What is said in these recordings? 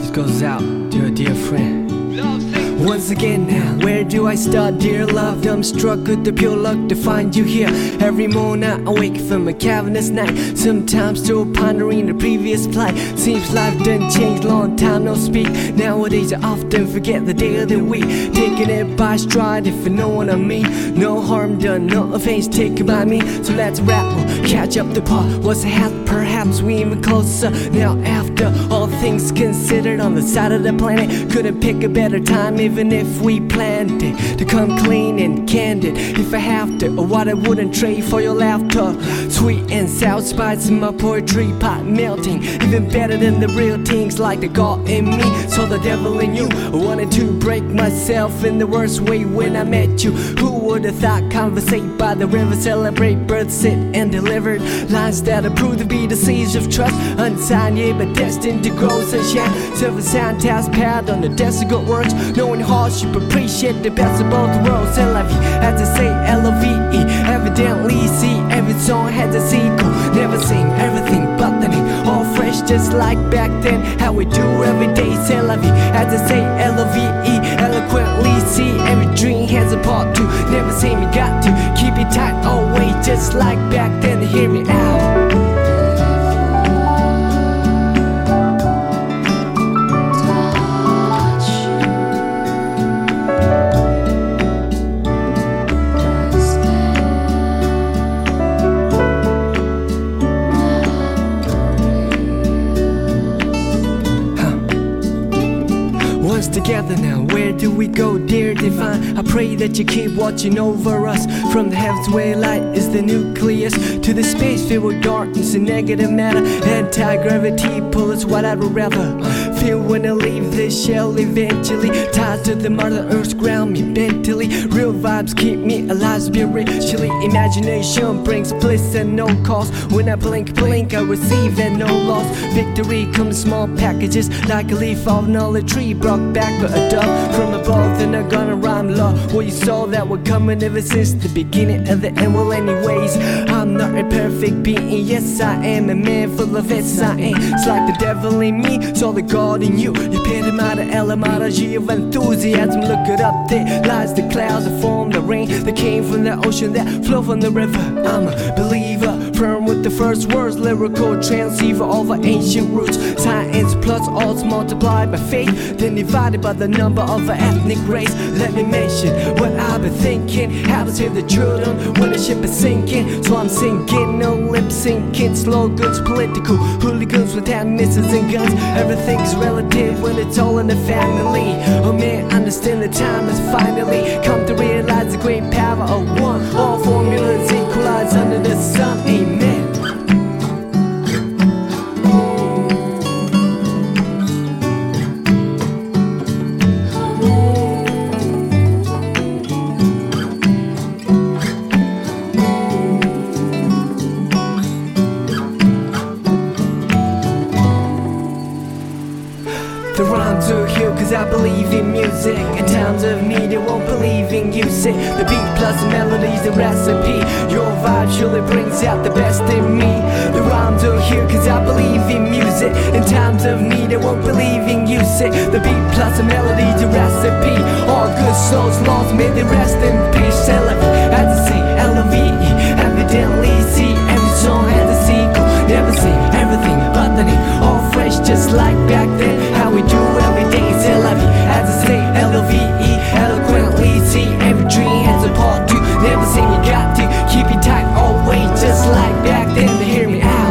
This goes out to a dear friend. Once again now, where do I start, dear love? I'm struck with the pure luck to find you here. Every morning I wake from a cavernous night, sometimes still pondering the previous flight. Seems life done changed, long time no speak. Nowadays I often forget the day of the week, taking it by stride if you know what I mean. No harm done, no offense taken by me. So let's rap, we'll catch up the part. What's ahead, perhaps we even closer. Now after all things considered, on the side of the planet, couldn't pick a better time, even if we planned it to come clean and candid. If I have to, or what I wouldn't trade for your laughter. Sweet and sour spice in my poetry pot melting, even better than the real things like the God in me. So the devil in you, I wanted to break myself in the worst way when I met you. Who would have thought, conversate by the river, celebrate birth, sit and delivered lines that are proved to be the seeds of trust. Unsigned yet but destined to grow sunshine. Serve a sound task pad on the desk of good works. Knowing hardship, appreciate the best of both worlds. C'est la vie, had to say L-O-V-E. Evidently see every song has a sequel. Never sing everything but the name, all fresh just like back then. How we do every day, c'est la vie, had to say L-O-V-E. Eloquently see every dream has a part two. Never say me got to keep it tight always just like back then. Hear me out. Together now, where do we go, dear divine? I pray that you keep watching over us. From the heavens where light is the nucleus, to the space filled with darkness and negative matter. Anti-gravity pull is what I would rather feel when I leave this shell eventually. Tied to the mother earth's ground me mentally. Real vibes keep me alive spiritually. Imagination brings bliss at no cost. When I blink, I receive at no loss. Victory comes small packages, like a leaf off an olive tree brought back by a dove from above. Then I'm gonna rhyme love. Well, you saw that we're coming ever since the beginning of the end. Well, anyways, I'm not a perfect being. Yes, I am a man full of S, I am. It's like the devil in me, so the God in you. You epitomize the etymology of enthusiasm. Look it up, there lies the clouds that form the rain that came from the ocean, that flow from the river. I'm a believer, firm with the first words, lyrical transceiver over ancient roots. Science plus odds multiplied by faith, then divided by the number of an ethnic race. Let me mention what I've been thinking, how to save the children when the ship is sinking. So I'm sinking, no lip syncing, slow goods, political hooligans with hand missiles and guns. Everything's relative when it's all in the family. Oh man, understand the time has finally come to realize the great power of one. All formulas equalize under the sun, amen. The rhymes are here cause I believe in music. In times of need, I won't believe in music. The beat plus the melody's the recipe. Your vibe surely brings out the best in me. The rhymes are here cause I believe in music. In times of need, I won't believe in music. The beat plus the melody's the recipe. All good souls lost, may they rest in peace. Had to say L-O-V-E. Evidently see every song has a sequel. Never say everything but the name, all fresh just like back then. How we do every day, c'est la vie, had to say L-O-V-E. Eloquently see every dream has a part two. Never say you got to keep it tight always just like back then. To hear me out.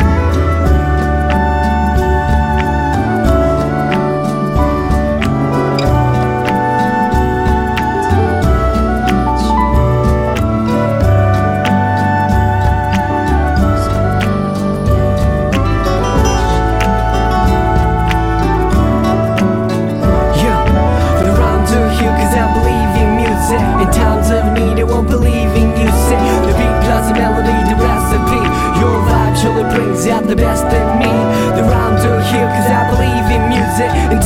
In times of need, I won't believe in you. Say the beat plus the melody, the recipe. Your vibe surely brings out the best in me. The rhymes are here cause I believe in music. In